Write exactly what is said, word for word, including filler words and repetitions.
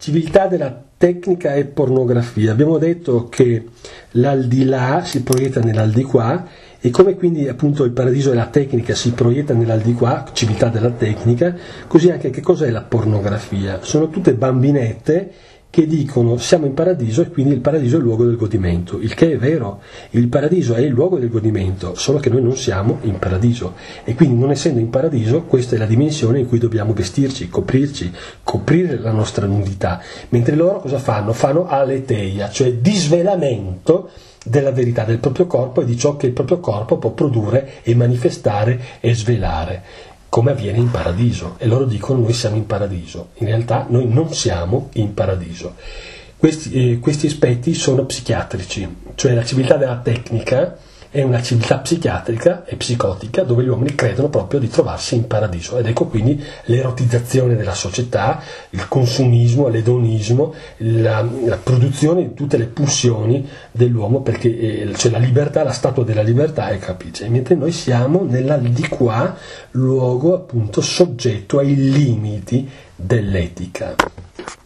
Civiltà della tecnica e pornografia. Abbiamo detto che l'aldilà si proietta nell'aldiquà e come quindi appunto il paradiso della tecnica si proietta nell'aldiquà, civiltà della tecnica, così anche che cos'è la pornografia? Sono tutte bambinette che dicono siamo in paradiso e quindi il paradiso è il luogo del godimento, il che è vero, il paradiso è il luogo del godimento, solo che noi non siamo in paradiso e quindi non essendo in paradiso questa è la dimensione in cui dobbiamo vestirci, coprirci, coprire la nostra nudità, mentre loro cosa fanno? Fanno aletheia, cioè disvelamento della verità del proprio corpo e di ciò che il proprio corpo può produrre e manifestare e svelare, come avviene in paradiso, e loro dicono noi siamo in paradiso, in realtà noi non siamo in paradiso. Questi, eh, questi aspetti sono psichiatrici, cioè la civiltà della tecnica è una civiltà psichiatrica e psicotica dove gli uomini credono proprio di trovarsi in paradiso, ed ecco quindi l'erotizzazione della società, il consumismo, l'edonismo, la, la produzione di tutte le pulsioni dell'uomo, perché eh, cioè la libertà, la statua della libertà è capice, mentre noi siamo nell'aldilà, luogo appunto soggetto ai limiti dell'etica.